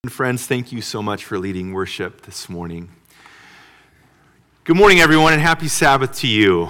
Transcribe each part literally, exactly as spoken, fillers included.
Friends, thank you so much for leading worship this morning. Good morning, everyone, and happy Sabbath to you.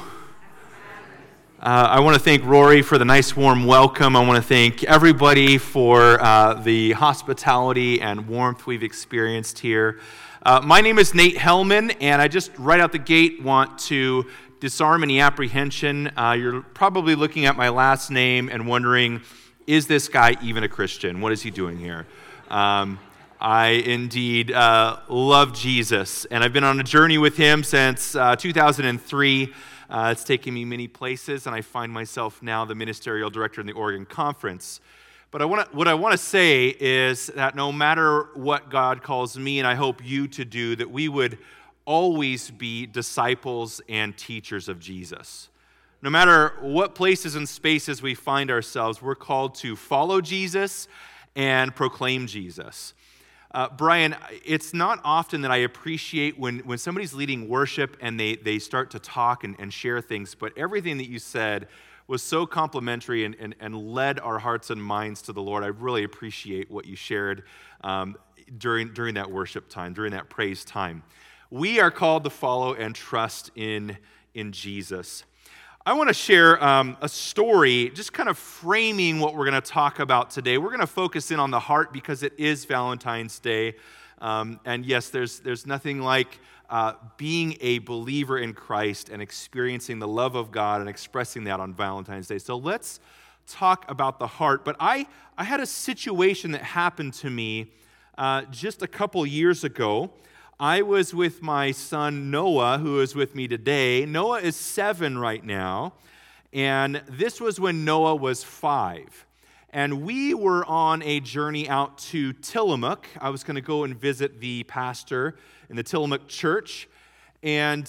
Uh, I want to thank Rory for the nice warm welcome. I want to thank everybody for uh, the hospitality and warmth we've experienced here. Uh, my name is Nate Hellman, and I just right out the gate want to disarm any apprehension. Uh, you're probably looking at my last name and wondering, is this guy even a Christian? What is he doing here? Um, I indeed uh, love Jesus, and I've been on a journey with him since uh, two thousand three. Uh, it's taken me many places, and I find myself now the ministerial director in the Oregon Conference. But I wanna, what I want to say is that no matter what God calls me, and I hope you to do, that we would always be disciples and teachers of Jesus. No matter what places and spaces we find ourselves, we're called to follow Jesus and proclaim Jesus. Uh, Brian, it's not often that I appreciate when, when somebody's leading worship and they, they start to talk and, and share things, but everything that you said was so complimentary and, and, and led our hearts and minds to the Lord. I really appreciate what you shared um, during, during that worship time, during that praise time. We are called to follow and trust in, in Jesus. I want to share um, a story, just kind of framing what we're going to talk about today. We're going to focus in on the heart because it is Valentine's Day. Um, and yes, there's there's nothing like uh, being a believer in Christ and experiencing the love of God and expressing that on Valentine's Day. So let's talk about the heart. But I, I had a situation that happened to me uh, just a couple years ago. I was with my son Noah, who is with me today. Noah is seven right now, and this was when Noah was five. And we were on a journey out to Tillamook. I was going to go and visit the pastor in the Tillamook church, and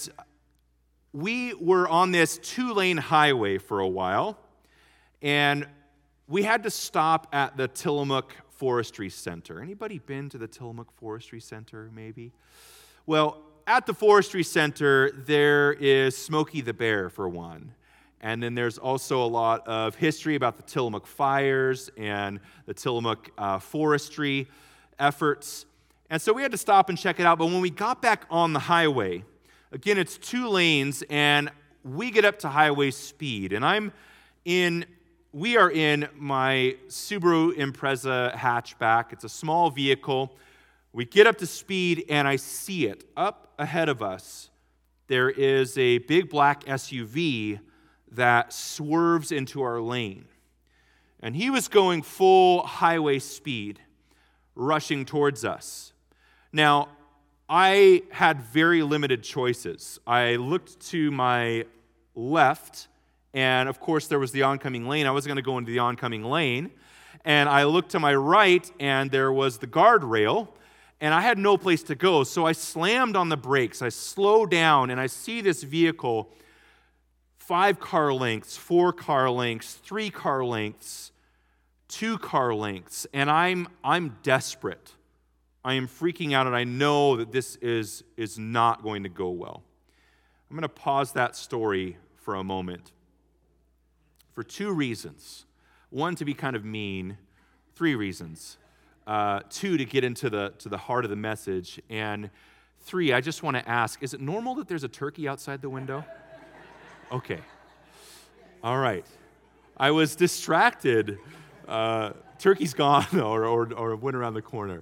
we were on this two-lane highway for a while, and we had to stop at the Tillamook Forestry Center. Anybody been to the Tillamook Forestry Center, maybe? Well, at the Forestry Center, there is Smokey the Bear, for one. And then there's also a lot of history about the Tillamook fires and the Tillamook uh, forestry efforts. And so we had to stop and check it out. But when we got back on the highway, again, it's two lanes, and we get up to highway speed. And I'm in... We are in my Subaru Impreza hatchback. It's a small vehicle. We get up to speed, and I see it. Up ahead of us, there is a big black S U V that swerves into our lane. And he was going full highway speed, rushing towards us. Now, I had very limited choices. I looked to my left, and, of course, there was the oncoming lane. I was going to go into the oncoming lane. And I looked to my right, and there was the guardrail. And I had no place to go. So I slammed on the brakes. I slow down, and I see this vehicle, five car lengths, four car lengths, three car lengths, two car lengths. And I'm I'm desperate. I am freaking out, and I know that this is, is not going to go well. I'm going to pause that story for a moment. For two reasons. One, to be kind of mean. Three reasons. Uh, two, to get into the to the heart of the message. And three, I just want to ask, is it normal that there's a turkey outside the window? Okay. All right. I was distracted. Uh, turkey's gone, or, or, or went around the corner.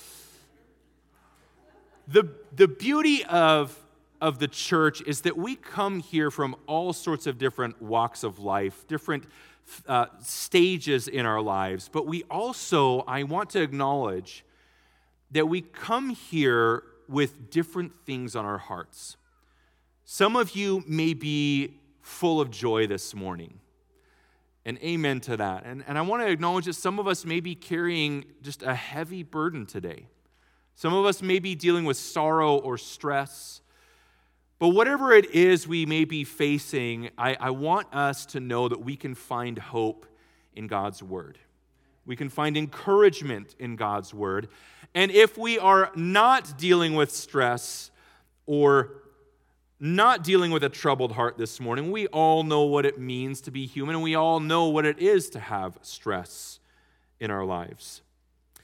The, the beauty of of the church is that we come here from all sorts of different walks of life, different uh, stages in our lives. But we also, I want to acknowledge that we come here with different things on our hearts. Some of you may be full of joy this morning, and amen to that. And, and I want to acknowledge that some of us may be carrying just a heavy burden today. Some of us may be dealing with sorrow or stress. But whatever it is we may be facing, I, I want us to know that we can find hope in God's Word. We can find encouragement in God's Word. And if we are not dealing with stress or not dealing with a troubled heart this morning, we all know what it means to be human, and we all know what it is to have stress in our lives.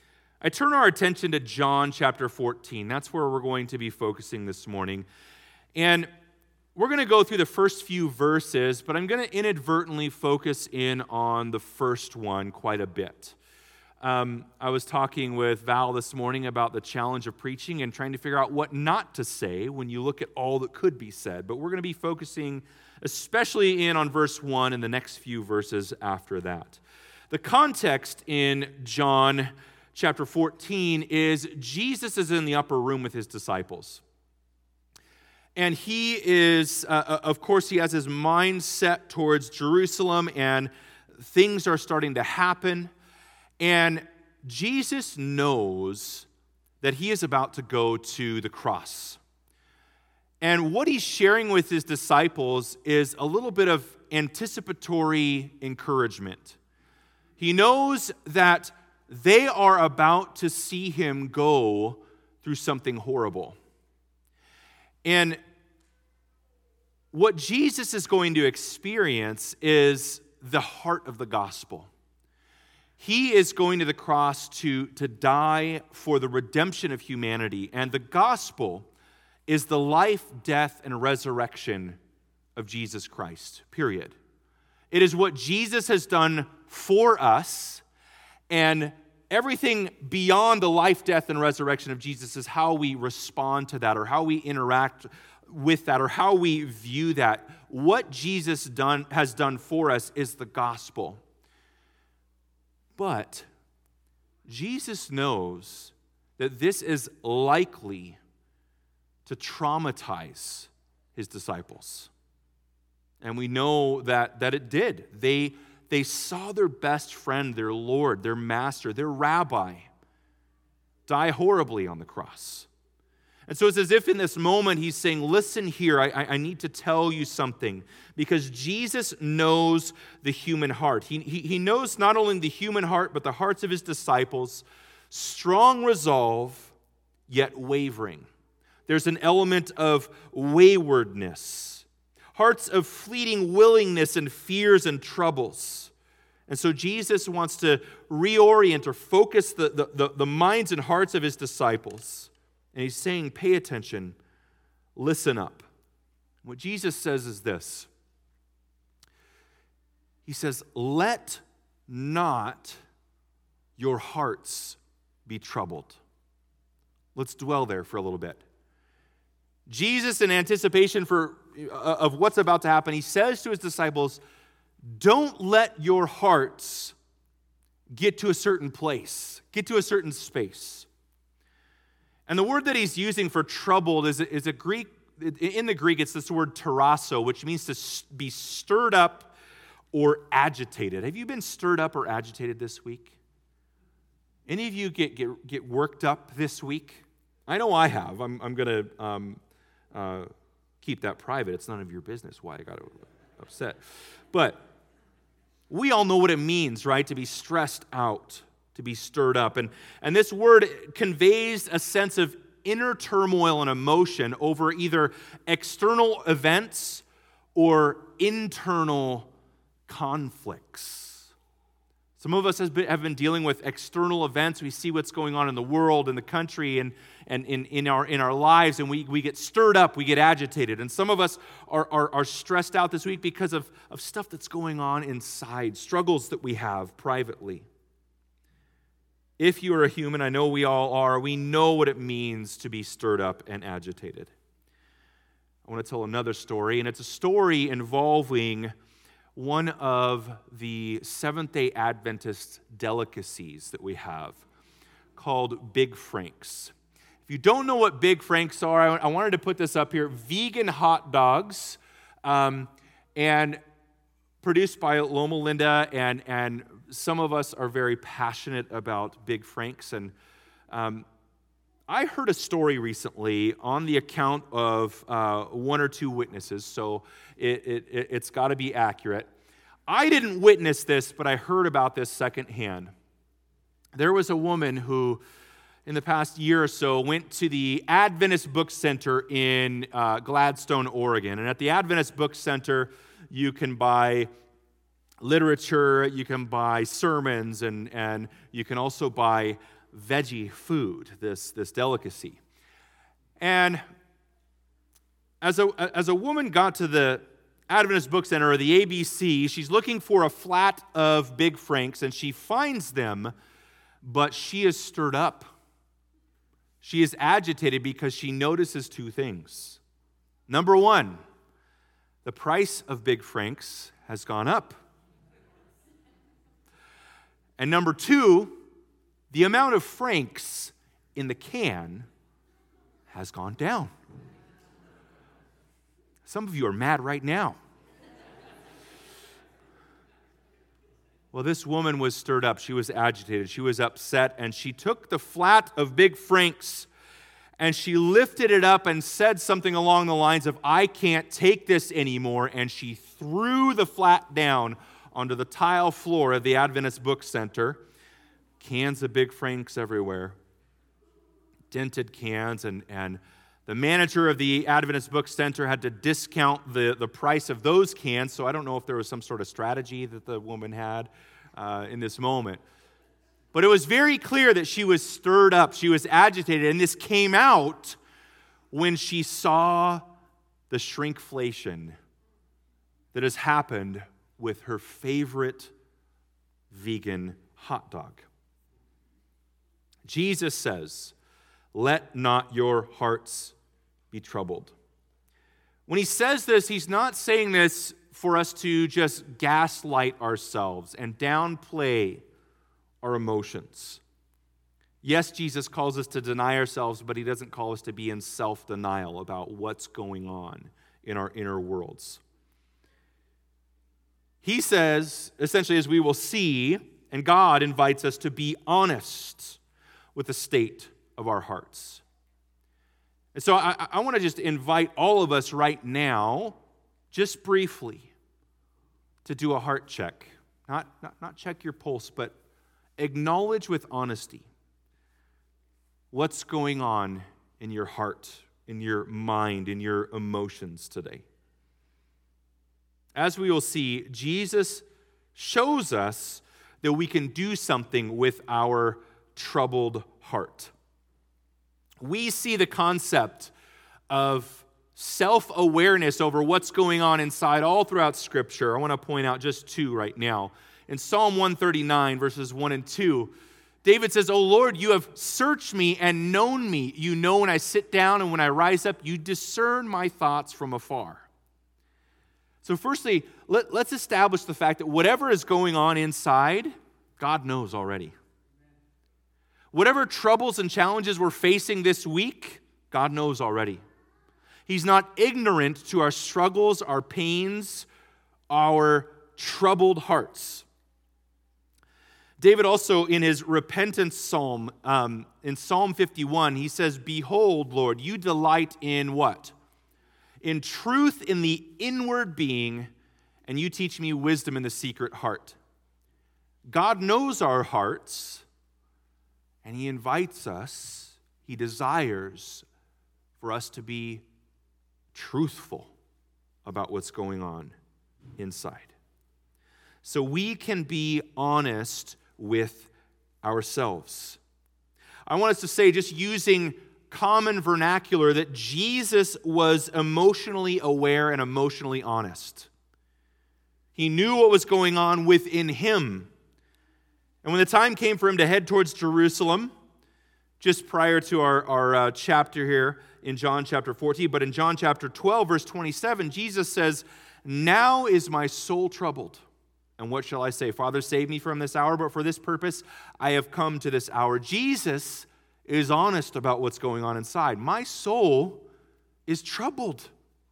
I turn our attention to John chapter fourteen. That's where we're going to be focusing this morning. And we're going to go through the first few verses, but I'm going to inadvertently focus in on the first one quite a bit. Um, I was talking with Val this morning about the challenge of preaching and trying to figure out what not to say when you look at all that could be said. But we're going to be focusing especially in on verse one and the next few verses after that. The context in John chapter fourteen is Jesus is in the upper room with his disciples. And he is, uh, of course, he has his mind set towards Jerusalem, and things are starting to happen. And Jesus knows that he is about to go to the cross. And what he's sharing with his disciples is a little bit of anticipatory encouragement. He knows that they are about to see him go through something horrible. And what Jesus is going to experience is the heart of the gospel. He is going to the cross to, to die for the redemption of humanity. And the gospel is the life, death, and resurrection of Jesus Christ, period. It is what Jesus has done for us, and everything beyond the life, death, and resurrection of Jesus is how we respond to that, or how we interact with that, or how we view that. What Jesus done, has done for us is the gospel. But Jesus knows that this is likely to traumatize his disciples. And we know that, that it did. They They saw their best friend, their Lord, their master, their rabbi, die horribly on the cross. And so it's as if in this moment he's saying, listen here, I, I need to tell you something. Because Jesus knows the human heart. He, he, he knows not only the human heart, but the hearts of his disciples. Strong resolve, yet wavering. There's an element of waywardness. Hearts of fleeting willingness and fears and troubles. And so Jesus wants to reorient or focus the, the, the, the minds and hearts of his disciples. And he's saying, pay attention, listen up. What Jesus says is this. He says, let not your hearts be troubled. Let's dwell there for a little bit. Jesus, in anticipation for of what's about to happen, he says to his disciples, don't let your hearts get to a certain place, get to a certain space. And the word that he's using for troubled is a, is a Greek, in the Greek, it's this word tarasso, which means to be stirred up or agitated. Have you been stirred up or agitated this week? Any of you get, get, get worked up this week? I know I have. I'm, I'm going to um, uh, keep that private. It's none of your business why I got upset. But we all know what it means, right, to be stressed out, to be stirred up. And, and this word conveys a sense of inner turmoil and emotion over either external events or internal conflicts. Some of us have been, have been dealing with external events. We see what's going on in the world, in the country, and, and in, in, our, in our lives, and we, we get stirred up, we get agitated. And some of us are, are, are stressed out this week because of, of stuff that's going on inside, struggles that we have privately. If you are a human, I know we all are, we know what it means to be stirred up and agitated. I want to tell another story, and it's a story involving one of the Seventh-day Adventist delicacies that we have called Big Franks. If you don't know what Big Franks are, I wanted to put this up here. Vegan hot dogs, um, and produced by Loma Linda, and, and some of us are very passionate about Big Franks. And um, I heard a story recently on the account of uh, one or two witnesses, so it, it, it's got to be accurate. I didn't witness this, but I heard about this secondhand. There was a woman who, in the past year or so, went to the Adventist Book Center in uh, Gladstone, Oregon. And at the Adventist Book Center, you can buy literature, you can buy sermons, and, and you can also buy veggie food, this, this delicacy. And as a, as a woman got to the Adventist Book Center, or the A B C, she's looking for a flat of Big Franks, and she finds them, but she is stirred up. She is agitated because she notices two things. Number one, the price of Big Franks has gone up. And number two, the amount of Franks in the can has gone down. Some of you are mad right now. Well, this woman was stirred up. She was agitated. She was upset. And she took the flat of Big Franks and she lifted it up and said something along the lines of, "I can't take this anymore." And she threw the flat down onto the tile floor of the Adventist Book Center. Cans of Big Franks everywhere. Dented cans. And, and the manager of the Adventist Book Center had to discount the, the price of those cans. So I don't know if there was some sort of strategy that the woman had uh, in this moment. But it was very clear that she was stirred up. She was agitated. And this came out when she saw the shrinkflation that has happened with her favorite vegan hot dog. Jesus says, "Let not your hearts be troubled." When he says this, he's not saying this for us to just gaslight ourselves and downplay our emotions. Yes, Jesus calls us to deny ourselves, but he doesn't call us to be in self-denial about what's going on in our inner worlds. He says, essentially, as we will see, and God invites us to be honest with the state of our hearts. And so I, I want to just invite all of us right now, just briefly, to do a heart check. Not, not, not check your pulse, but acknowledge with honesty what's going on in your heart, in your mind, in your emotions today. As we will see, Jesus shows us that we can do something with our troubled heart. We see the concept of self-awareness over what's going on inside all throughout Scripture. I want to point out just two right now. In Psalm one thirty-nine, verses one and two, David says, "O Lord, you have searched me and known me. You know when I sit down and when I rise up, you discern my thoughts from afar." So firstly, let, let's establish the fact that whatever is going on inside, God knows already. Whatever troubles and challenges we're facing this week, God knows already. He's not ignorant to our struggles, our pains, our troubled hearts. David also, in his repentance psalm, um, in Psalm fifty-one, he says, "Behold, Lord, you delight in what? In truth in the inward being, and you teach me wisdom in the secret heart." God knows our hearts, and he invites us, he desires for us to be truthful about what's going on inside. So we can be honest with ourselves. I want us to say, just using common vernacular, that Jesus was emotionally aware and emotionally honest. He knew what was going on within him. And when the time came for him to head towards Jerusalem, just prior to our, our uh, chapter here in John chapter fourteen, but in John chapter twelve, verse twenty-seven, Jesus says, "Now is my soul troubled. And what shall I say? Father, save me from this hour, but for this purpose I have come to this hour." Jesus is honest about what's going on inside. My soul is troubled.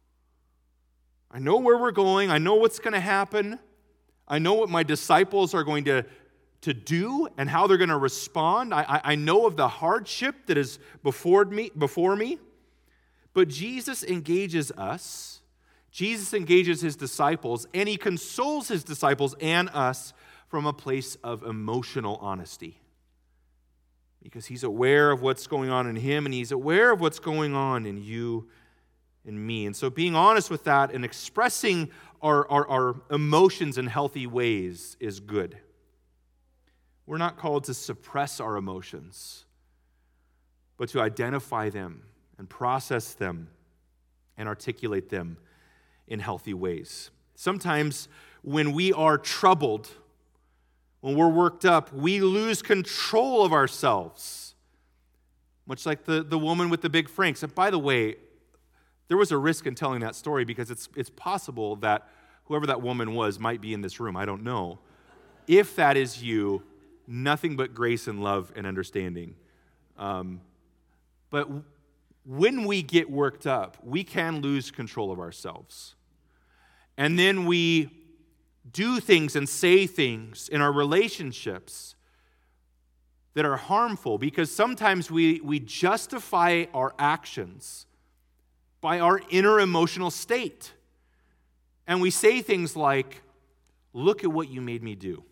I know where we're going. I know what's going to happen. I know what my disciples are going to, to do and how they're going to respond. I, I, I know of the hardship that is before me, before me. But Jesus engages us. Jesus engages his disciples, and he consoles his disciples and us from a place of emotional honesty. Because he's aware of what's going on in him, and he's aware of what's going on in you and me. And so being honest with that and expressing our, our, our emotions in healthy ways is good. We're not called to suppress our emotions, but to identify them and process them and articulate them in healthy ways. Sometimes when we are troubled, when we're worked up, we lose control of ourselves, much like the, the woman with the big franks. And by the way, there was a risk in telling that story because it's, it's possible that whoever that woman was might be in this room. I don't know. If that is you, nothing but grace and love and understanding. Um, but when we get worked up, we can lose control of ourselves. And then we do things and say things in our relationships that are harmful because sometimes we, we justify our actions by our inner emotional state. And we say things like, look at what you made me do.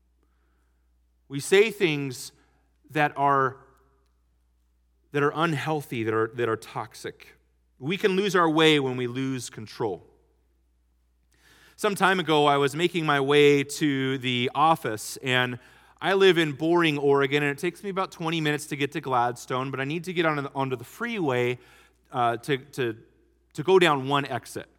We say things that are that are unhealthy, that are, that are toxic. We can lose our way when we lose control. Some time ago, I was making my way to the office, and I live in Boring, Oregon, and it takes me about twenty minutes to get to Gladstone, but I need to get on, onto the freeway uh, to, to, to go down one exit.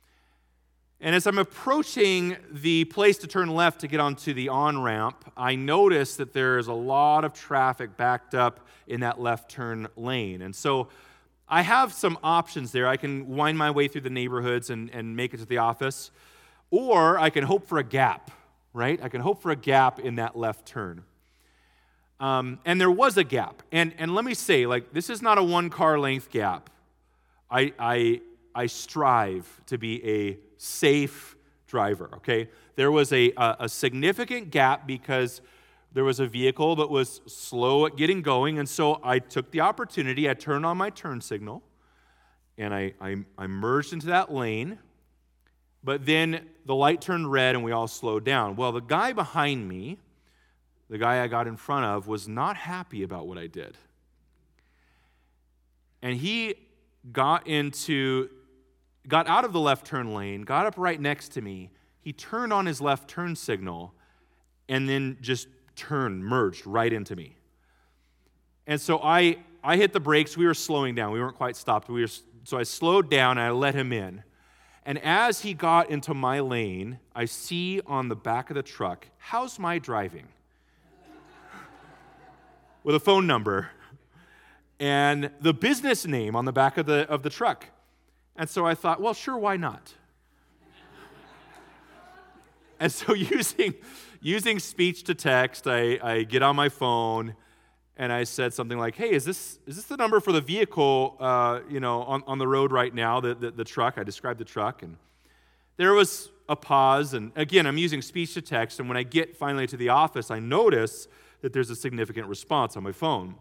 And as I'm approaching the place to turn left to get onto the on-ramp, I notice that there's a lot of traffic backed up in that left turn lane. And so I have some options there. I can wind my way through the neighborhoods and, and make it to the office, or I can hope for a gap, right? I can hope for a gap in that left turn. Um, and there was a gap. And, and let me say, like, this is not a one-car length gap. I, I, I strive to be a safe driver, okay? There was a, a, a significant gap because there was a vehicle that was slow at getting going, and so I took the opportunity, I turned on my turn signal, and I, I, I merged into that lane, but then the light turned red and we all slowed down. Well, the guy behind me, the guy I got in front of, was not happy about what I did. And he got into got out of the left turn lane, got up right next to me. He turned on his left turn signal and then just turned, merged right into me. And so I I hit the brakes. We were slowing down. We weren't quite stopped. We were, so I slowed down and I let him in. And as he got into my lane, I see on the back of the truck, "How's my driving?" with a phone number and the business name on the back of the of the truck. And so I thought, well, sure, why not? And so using using speech to text, I, I get on my phone and I said something like, "Hey, is this is this the number for the vehicle, uh, you know, on, on the road right now, the, the, the truck?" I described the truck, and there was a pause. And again, I'm using speech to text, and when I get finally to the office, I notice that there's a significant response on my phone.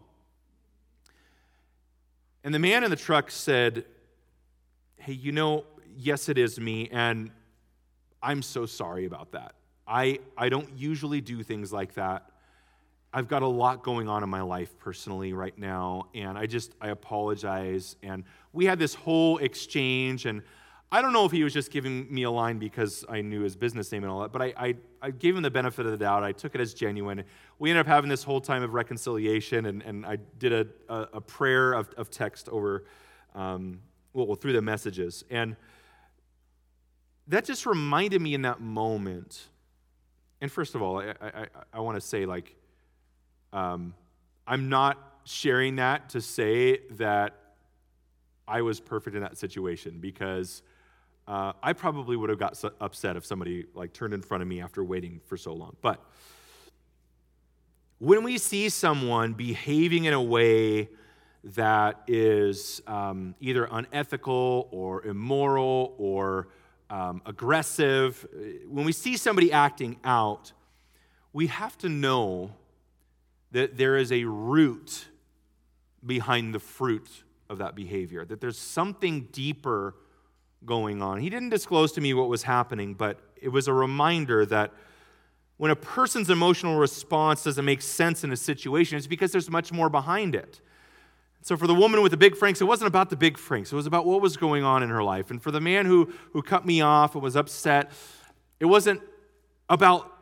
And the man in the truck said, "Hey, you know, yes, it is me, and I'm so sorry about that. I, I don't usually do things like that. I've got a lot going on in my life personally right now, and I just, I apologize." And we had this whole exchange, and I don't know if he was just giving me a line because I knew his business name and all that, but I, I, I gave him the benefit of the doubt. I took it as genuine. We ended up having this whole time of reconciliation, and, and I did a, a, a prayer of, of text over um well, through the messages. And that just reminded me in that moment. And first of all, I, I, I want to say, like, um, I'm not sharing that to say that I was perfect in that situation, because uh, I probably would have got so upset if somebody, like, turned in front of me after waiting for so long. But when we see someone behaving in a way that is um, either unethical or immoral or um, aggressive, when we see somebody acting out, we have to know that there is a root behind the fruit of that behavior, that there's something deeper going on. He didn't disclose to me what was happening, but it was a reminder that when a person's emotional response doesn't make sense in a situation, it's because there's much more behind it. So for the woman with the big franks, it wasn't about the big franks. It was about what was going on in her life. And for the man who, who cut me off and was upset, it wasn't about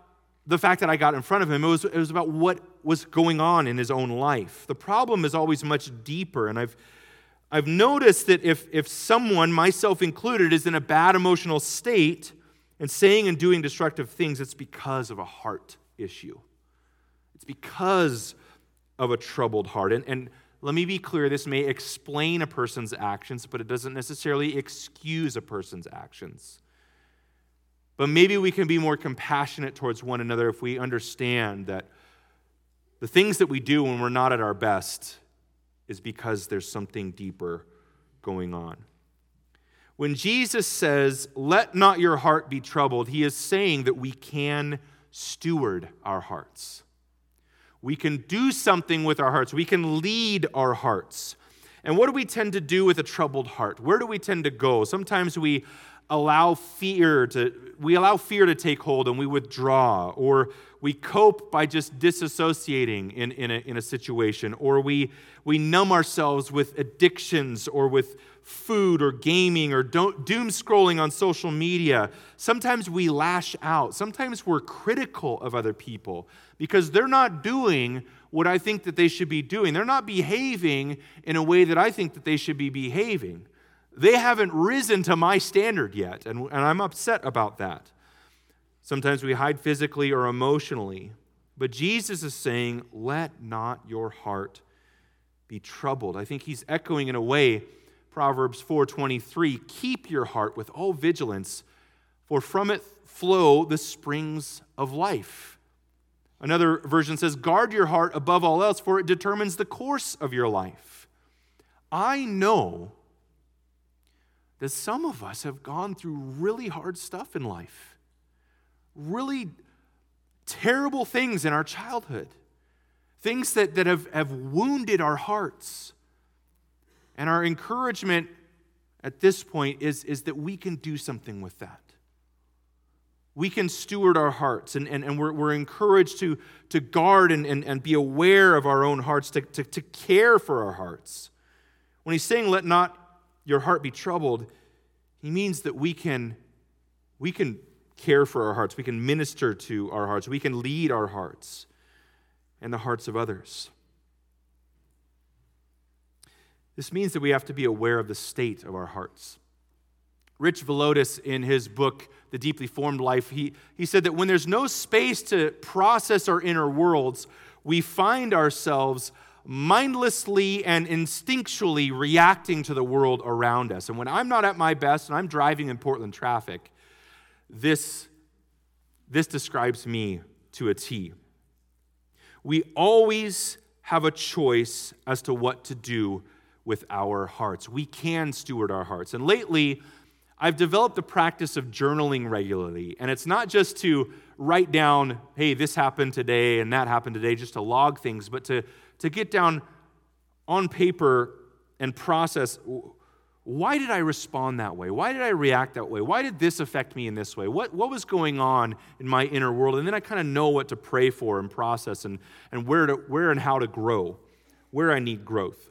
the fact that I got in front of him. It was, it was about what was going on in his own life. The problem is always much deeper, and I've I've noticed that if, if someone, myself included, is in a bad emotional state and saying and doing destructive things, it's because of a heart issue. It's because of a troubled heart. And, and let me be clear, this may explain a person's actions, but it doesn't necessarily excuse a person's actions. But maybe we can be more compassionate towards one another if we understand that the things that we do when we're not at our best is because there's something deeper going on. When Jesus says, "Let not your heart be troubled," he is saying that we can steward our hearts. We can do something with our hearts. We can lead our hearts. And what do we tend to do with a troubled heart? Where do we tend to go? Sometimes we allow fear to we allow fear to take hold and we withdraw, or we cope by just disassociating in, in, a, in a situation, or we, we numb ourselves with addictions or with food or gaming or don't, doom scrolling on social media. Sometimes we lash out. Sometimes we're critical of other people because they're not doing what I think that they should be doing. They're not behaving in a way that I think that they should be behaving. They haven't risen to my standard yet, and, and I'm upset about that. Sometimes we hide physically or emotionally, but Jesus is saying, let not your heart be troubled. I think he's echoing in a way Proverbs four twenty-three, keep your heart with all vigilance, for from it flow the springs of life. Another version says, guard your heart above all else, for it determines the course of your life. I know that some of us have gone through really hard stuff in life, really terrible things in our childhood, things that, that have, have wounded our hearts. And our encouragement at this point is, is that we can do something with that. We can steward our hearts, and, and, and we're, we're encouraged to, to guard and, and, and be aware of our own hearts, to, to, to care for our hearts. When he's saying, let not your heart be troubled, he means that we can, we can care for our hearts, we can minister to our hearts, we can lead our hearts and the hearts of others. This means that we have to be aware of the state of our hearts. Rich Villodas, in his book, The Deeply Formed Life, he, he said that when there's no space to process our inner worlds, we find ourselves mindlessly and instinctually reacting to the world around us. And when I'm not at my best and I'm driving in Portland traffic, this, this describes me to a T. We always have a choice as to what to do with our hearts. We can steward our hearts. And lately, I've developed the practice of journaling regularly. And it's not just to write down, hey, this happened today and that happened today, just to log things, but to, to get down on paper and process, why did I respond that way? Why did I react that way? Why did this affect me in this way? What, what was going on in my inner world? And then I kind of know what to pray for and process and, and where to, where and how to grow, where I need growth.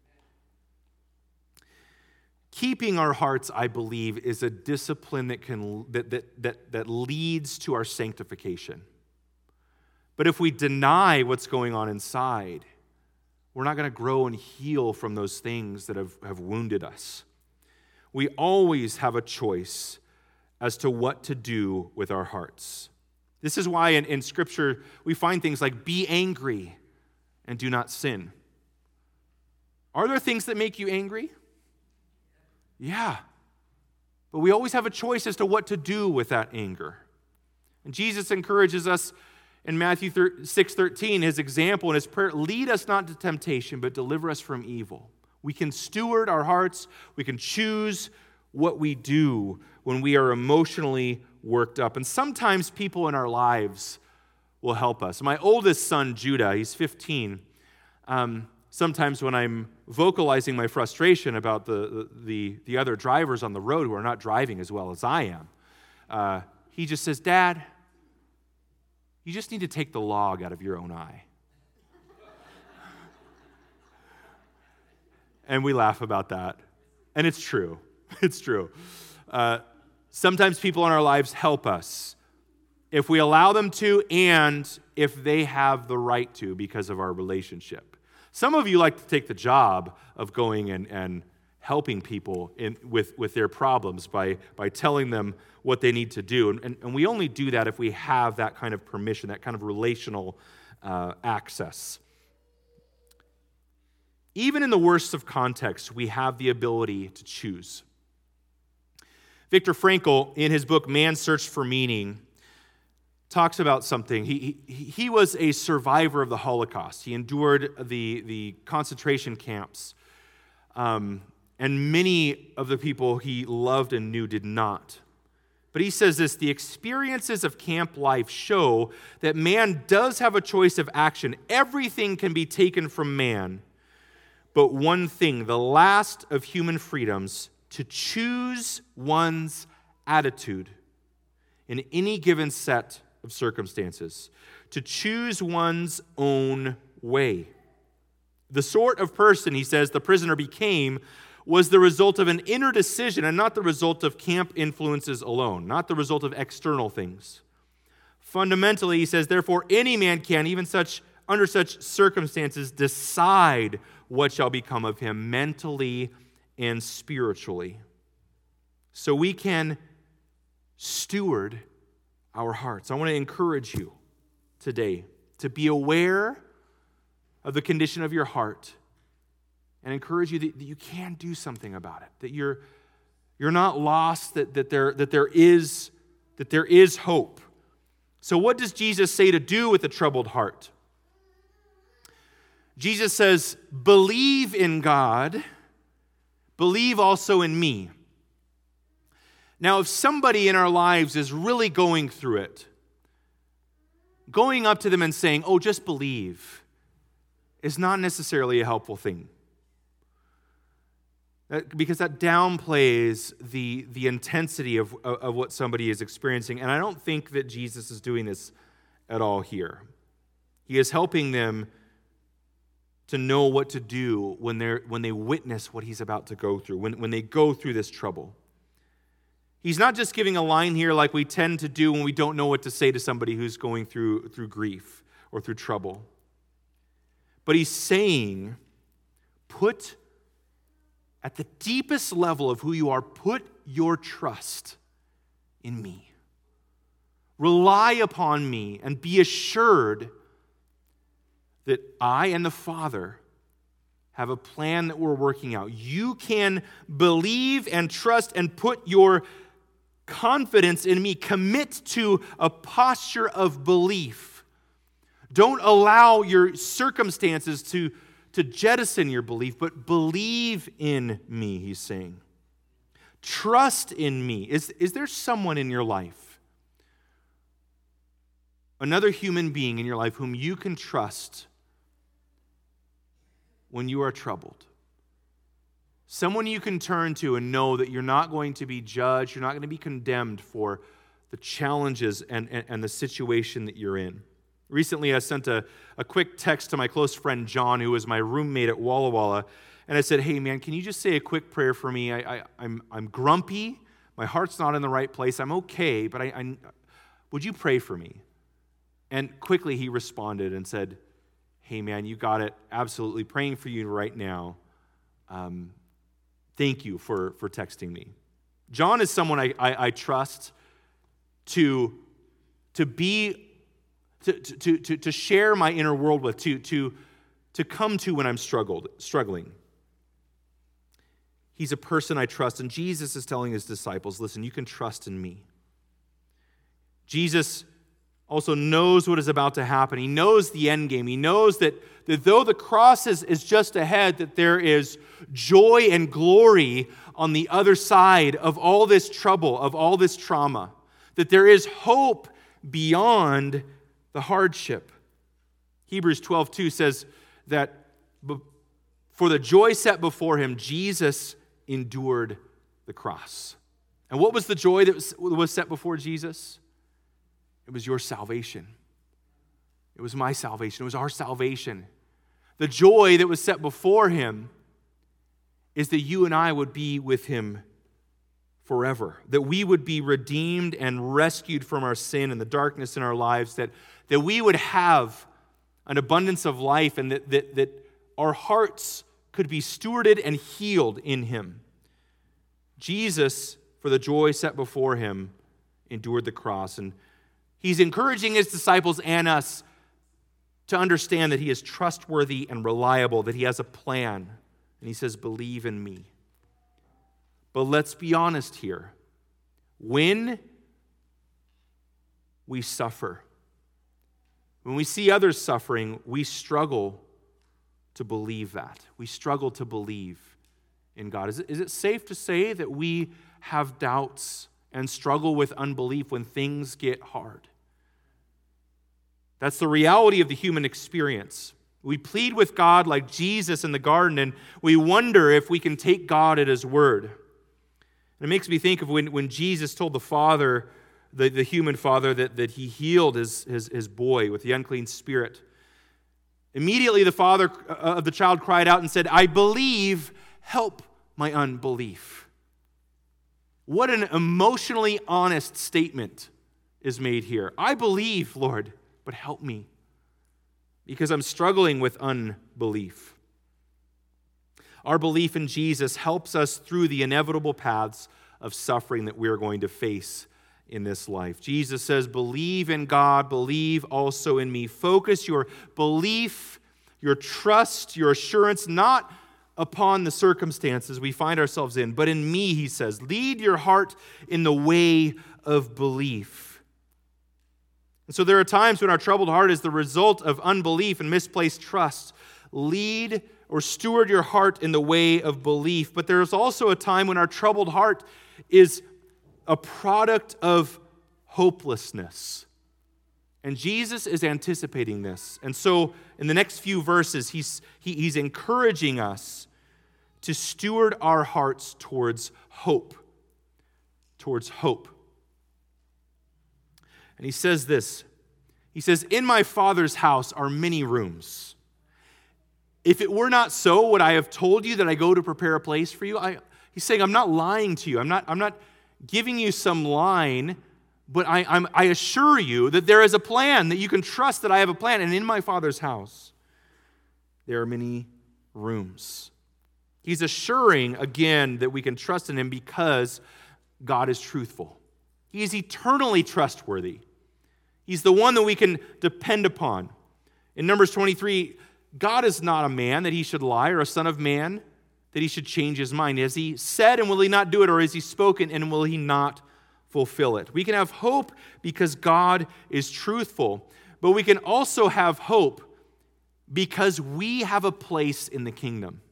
Keeping our hearts, I believe, is a discipline that can that, that, that, that leads to our sanctification. But if we deny what's going on inside, we're not going to grow and heal from those things that have, have wounded us. We always have a choice as to what to do with our hearts. This is why in, in Scripture we find things like, be angry and do not sin. Are there things that make you angry? Yeah, but we always have a choice as to what to do with that anger. And Jesus encourages us in Matthew six thirteen, his example and his prayer, lead us not to temptation, but deliver us from evil. We can steward our hearts. We can choose what we do when we are emotionally worked up. And sometimes people in our lives will help us. My oldest son, Judah, he's fifteen, um, sometimes when I'm vocalizing my frustration about the, the, the other drivers on the road who are not driving as well as I am, uh, he just says, Dad, you just need to take the log out of your own eye. And we laugh about that. And it's true. It's true. Uh, sometimes people in our lives help us if we allow them to, and if they have the right to because of our relationship. Some of you like to take the job of going and, and helping people in, with, with their problems by, by telling them what they need to do. And, and, and we only do that if we have that kind of permission, that kind of relational uh, access. Even in the worst of contexts, we have the ability to choose. Viktor Frankl, in his book, Man's Search for Meaning, talks about something. He, he, he was a survivor of the Holocaust. He endured the, the concentration camps. Um, and many of the people he loved and knew did not. But he says this, the experiences of camp life show that man does have a choice of action. Everything can be taken from man, but one thing, the last of human freedoms, to choose one's attitude in any given set of circumstances, to choose one's own way. The sort of person, he says, the prisoner became was the result of an inner decision and not the result of camp influences alone, not the result of external things. Fundamentally, he says, therefore, any man can, even such under such circumstances, decide what shall become of him mentally and spiritually. So we can steward our hearts. I want to encourage you today to be aware of the condition of your heart and encourage you that, that you can do something about it, that you're, you're not lost, that, that, there, that, there is, that there is hope. So what does Jesus say to do with a troubled heart? Jesus says, believe in God, believe also in me. Now, if somebody in our lives is really going through it, going up to them and saying, oh, just believe, is not necessarily a helpful thing. That, because that downplays the, the intensity of, of, of what somebody is experiencing. And I don't think that Jesus is doing this at all here. He is helping them to know what to do when they're when they witness what he's about to go through, when, when they go through this trouble. He's not just giving a line here like we tend to do when we don't know what to say to somebody who's going through, through grief or through trouble. But he's saying, put at the deepest level of who you are, put your trust in me. Rely upon me and be assured that I and the Father have a plan that we're working out. You can believe and trust and put your confidence in me. Commit to a posture of belief. Don't allow your circumstances to, to jettison your belief, but believe in me, he's saying. Trust in me. Is, is there someone in your life, another human being in your life whom you can trust when you are troubled? Someone you can turn to and know that you're not going to be judged, you're not going to be condemned for the challenges and, and, and the situation that you're in. Recently, I sent a, a quick text to my close friend John, who was my roommate at Walla Walla, and I said, hey man, can you just say a quick prayer for me? I, I, I'm, I'm grumpy, my heart's not in the right place, I'm okay, but I, I, would you pray for me? And quickly he responded and said, hey man, you got it, absolutely praying for you right now. Um, thank you for, for texting me. John is someone I, I, I trust to, to be, to, to, to, to share my inner world with, to, to, to come to when I'm struggled, struggling. He's a person I trust, and Jesus is telling his disciples, listen, you can trust in me. Jesus also knows what is about to happen. He knows the end game. He knows that, that though the cross is, is just ahead, that there is joy and glory on the other side of all this trouble, of all this trauma. That there is hope beyond the hardship. Hebrews twelve two says that for the joy set before him, Jesus endured the cross. And what was the joy that was, was set before Jesus? It was your salvation. It was my salvation. It was our salvation. The joy that was set before him is that you and I would be with him forever, that we would be redeemed and rescued from our sin and the darkness in our lives, that, that we would have an abundance of life, and that, that, that our hearts could be stewarded and healed in him. Jesus, for the joy set before him, endured the cross. And he's encouraging his disciples and us to understand that he is trustworthy and reliable, that he has a plan. And he says, believe in me. But let's be honest here. When we suffer, when we see others suffering, we struggle to believe that. We struggle to believe in God. Is it, is it safe to say that we have doubts and struggle with unbelief when things get hard? That's the reality of the human experience. We plead with God like Jesus in the garden, and we wonder if we can take God at his word. And it makes me think of when, when Jesus told the father, the, the human father, that, that he healed his, his, his boy with the unclean spirit. Immediately the father of the child cried out and said, I believe, help my unbelief. What an emotionally honest statement is made here. I believe, Lord, but help me, because I'm struggling with unbelief. Our belief in Jesus helps us through the inevitable paths of suffering that we are going to face in this life. Jesus says, believe in God, believe also in me. Focus your belief, your trust, your assurance, not upon the circumstances we find ourselves in, but in me, he says. Lead your heart in the way of belief. And so there are times when our troubled heart is the result of unbelief and misplaced trust. Lead or steward your heart in the way of belief. But there is also a time when our troubled heart is a product of hopelessness. And Jesus is anticipating this. And so in the next few verses, he's, he, he's encouraging us to steward our hearts towards hope. Towards hope. And he says this. He says, in my Father's house are many rooms. If it were not so, would I have told you that I go to prepare a place for you? I, he's saying, I'm not lying to you. I'm not, I'm not giving you some line, but I, I'm, I assure you that there is a plan, that you can trust that I have a plan. And in my Father's house, there are many rooms. He's assuring, again, that we can trust in him because God is truthful. He is eternally trustworthy. He's the one that we can depend upon. In Numbers twenty-three, God is not a man that he should lie, or a son of man that he should change his mind. Has he said, and will he not do it? Or has he spoken, and will he not fulfill it? We can have hope because God is truthful. But we can also have hope because we have a place in the kingdom.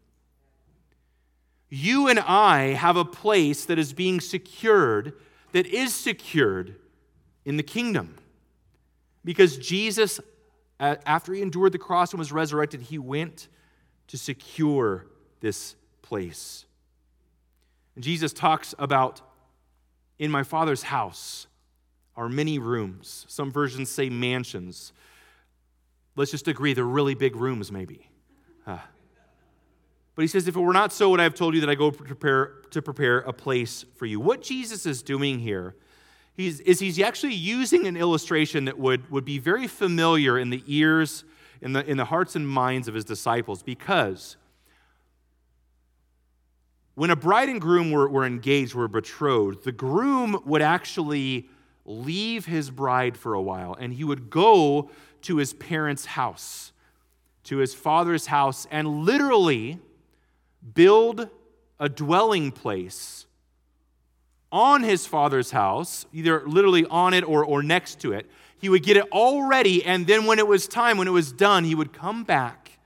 You and I have a place that is being secured, that is secured in the kingdom. Because Jesus, after he endured the cross and was resurrected, he went to secure this place. And Jesus talks about, in my Father's house are many rooms. Some versions say mansions. Let's just agree they're really big rooms, maybe. Uh, but he says, if it were not so, would I have told you that I go prepare, to prepare a place for you? What Jesus is doing here He's, is he's actually using an illustration that would, would be very familiar in the ears, in the, in the hearts and minds of his disciples, because when a bride and groom were, were engaged, were betrothed, the groom would actually leave his bride for a while, and he would go to his parents' house, to his father's house, and literally build a dwelling place on his father's house, either literally on it or, or next to it. He would get it all ready, and then when it was time, when it was done, he would come back,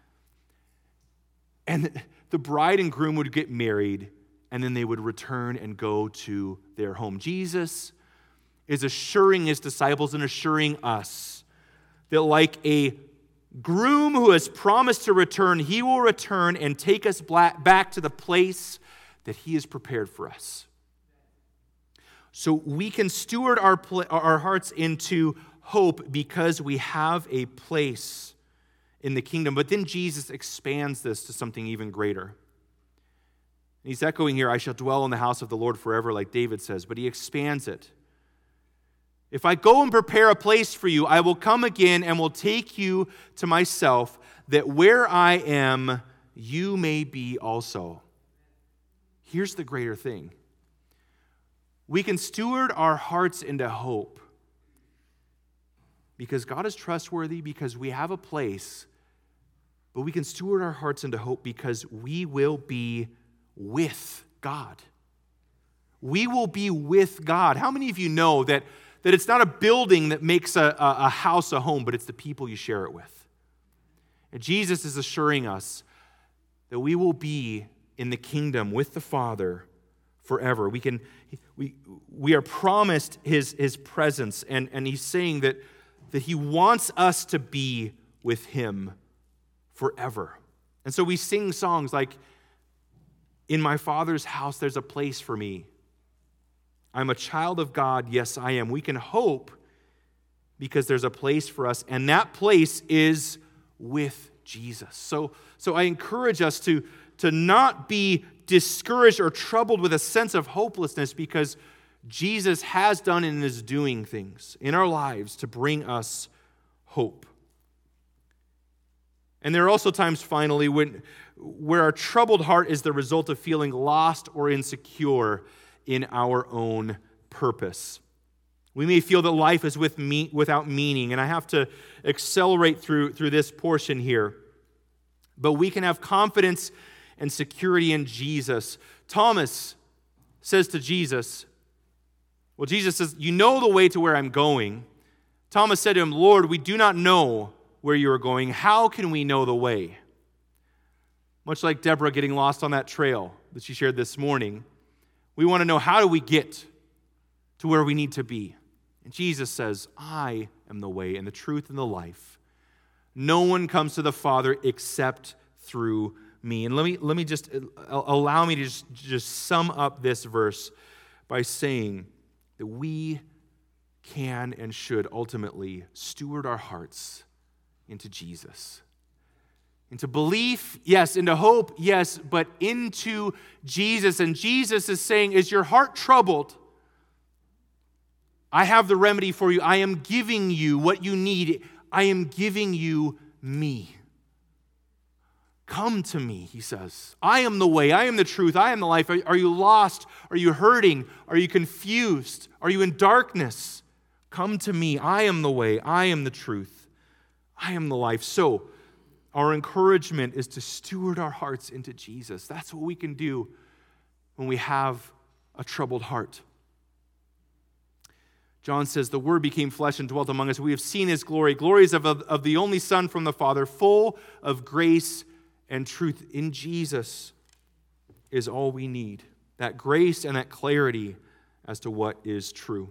and the bride and groom would get married, and then they would return and go to their home. Jesus is assuring his disciples and assuring us that like a groom who has promised to return, he will return and take us back to the place that he has prepared for us. So we can steward our, our hearts into hope because we have a place in the kingdom. But then Jesus expands this to something even greater. And he's echoing here, I shall dwell in the house of the Lord forever, like David says, but he expands it. If I go and prepare a place for you, I will come again and will take you to myself, that where I am, you may be also. Here's the greater thing. We can steward our hearts into hope because God is trustworthy, because we have a place, but we can steward our hearts into hope because we will be with God. We will be with God. How many of you know that That it's not a building that makes a, a, a house a home, but it's the people you share it with? And Jesus is assuring us that we will be in the kingdom with the Father forever. We can, we, we are promised his, his presence, and, and he's saying that, that he wants us to be with him forever. And so we sing songs like, in my Father's house there's a place for me. I'm a child of God, yes, I am. We can hope because there's a place for us, and that place is with Jesus. So, so I encourage us to, to not be discouraged or troubled with a sense of hopelessness, because Jesus has done and is doing things in our lives to bring us hope. And there are also times, finally, when, where our troubled heart is the result of feeling lost or insecure in our own purpose. We may feel that life is with me, without meaning, and I have to accelerate through, through this portion here. But we can have confidence and security in Jesus. Thomas says to Jesus, well, Jesus says, you know the way to where I'm going. Thomas said to him, Lord, we do not know where you are going. How can we know the way? Much like Deborah getting lost on that trail that she shared this morning, we want to know, how do we get to where we need to be? And Jesus says, I am the way and the truth and the life. No one comes to the Father except through me. And let me let me just allow me to just, just sum up this verse by saying that we can and should ultimately steward our hearts into Jesus. Into belief, yes. Into hope, yes. But into Jesus. And Jesus is saying, is your heart troubled? I have the remedy for you. I am giving you what you need. I am giving you me. Come to me, he says. I am the way. I am the truth. I am the life. Are, are you lost? Are you hurting? Are you confused? Are you in darkness? Come to me. I am the way. I am the truth. I am the life. So, our encouragement is to steward our hearts into Jesus. That's what we can do when we have a troubled heart. John says, the Word became flesh and dwelt among us. We have seen his glory. Glories of, of, of the only Son from the Father, full of grace and truth. In Jesus is all we need. That grace and that clarity as to what is true.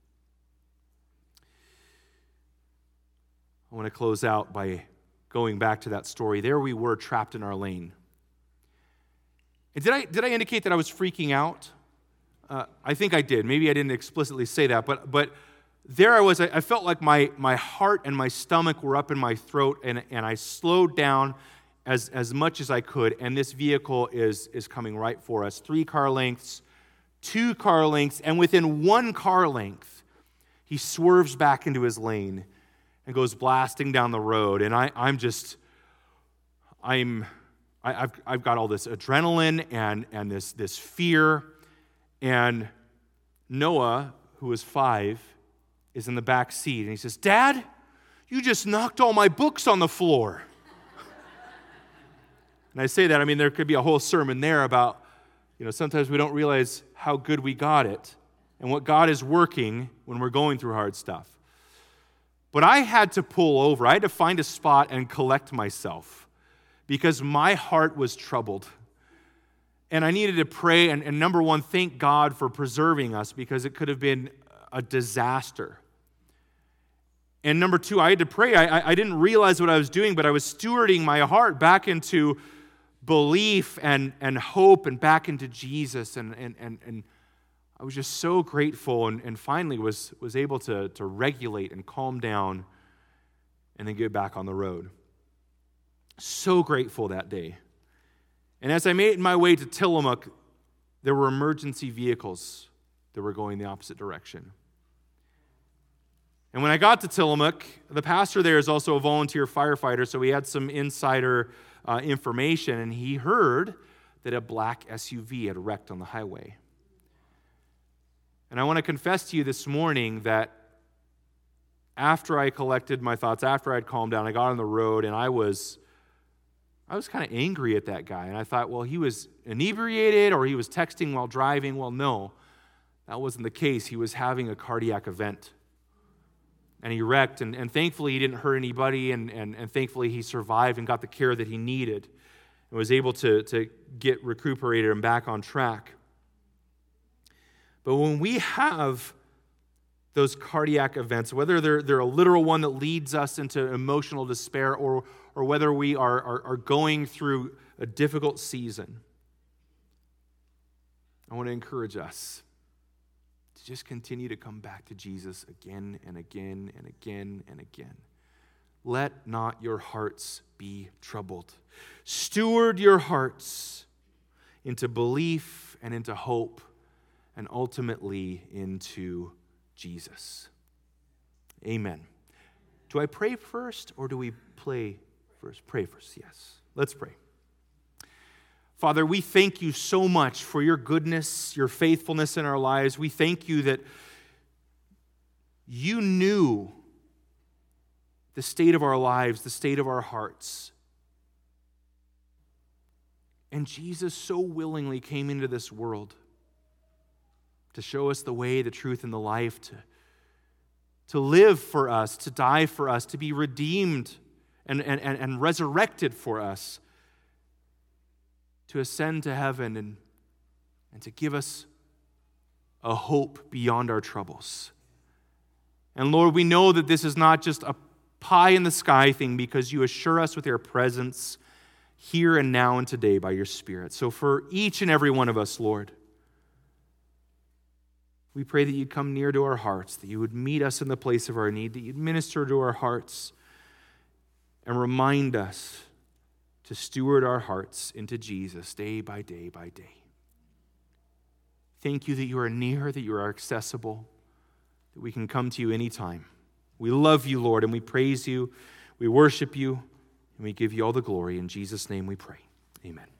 I want to close out by going back to that story. There we were, trapped in our lane. And did I, did I indicate that I was freaking out? Uh, I think I did. Maybe I didn't explicitly say that, but but there I was. I, I felt like my, my heart and my stomach were up in my throat, and, and I slowed down as, as much as I could, and this vehicle is, is coming right for us. Three car lengths, two car lengths, and within one car length, he swerves back into his lane and goes blasting down the road. And I, I'm just, I'm, I, I've, I've got all this adrenaline and, and this, this fear. And Noah, who was five, is in the back seat. And he says, Dad, you just knocked all my books on the floor. And I say that, I mean, there could be a whole sermon there about, you know, sometimes we don't realize how good we got it and what God is working when we're going through hard stuff. But I had to pull over. I had to find a spot and collect myself because my heart was troubled. And I needed to pray and, and number one, thank God for preserving us because it could have been a disaster. And number two, I had to pray. I, I didn't realize what I was doing, but I was stewarding my heart back into belief and, and hope and back into Jesus. And, and, and, and I was just so grateful and, and finally was, was able to, to regulate and calm down and then get back on the road. So grateful that day. And as I made my way to Tillamook, there were emergency vehicles that were going the opposite direction. And when I got to Tillamook, the pastor there is also a volunteer firefighter, so he had some insider uh, information, and he heard that a black S U V had wrecked on the highway. And I want to confess to you this morning that after I collected my thoughts, after I'd calmed down, I got on the road, and I was I was kind of angry at that guy. And I thought, well, he was inebriated or he was texting while driving. Well, no, that wasn't the case. He was having a cardiac event. And he wrecked, and, and thankfully he didn't hurt anybody, and, and, and thankfully he survived and got the care that he needed and was able to, to get recuperated and back on track. But when we have those cardiac events, whether they're, they're a literal one that leads us into emotional despair, or, or whether we are, are, are going through a difficult season, I want to encourage us to just continue to come back to Jesus again and again and again and again. Let not your hearts be troubled. Steward your hearts into belief and into hope and ultimately into Jesus. Amen. Do I pray first or do we play first? Pray first, yes. Let's pray. Father, we thank you so much for your goodness, your faithfulness in our lives. We thank you that you knew the state of our lives, the state of our hearts. And Jesus so willingly came into this world to show us the way, the truth, and the life, to, to live for us, to die for us, to be redeemed and, and, and, and resurrected for us, to ascend to heaven and, and to give us a hope beyond our troubles. And Lord, we know that this is not just a pie in the sky thing, because you assure us with your presence here and now and today by your Spirit. So for each and every one of us, Lord, we pray that you'd come near to our hearts, that you would meet us in the place of our need, that you'd minister to our hearts and remind us to steward our hearts into Jesus day by day by day. Thank you that you are near, that you are accessible, that we can come to you anytime. We love you, Lord, and we praise you, we worship you, and we give you all the glory. In Jesus' name we pray. Amen.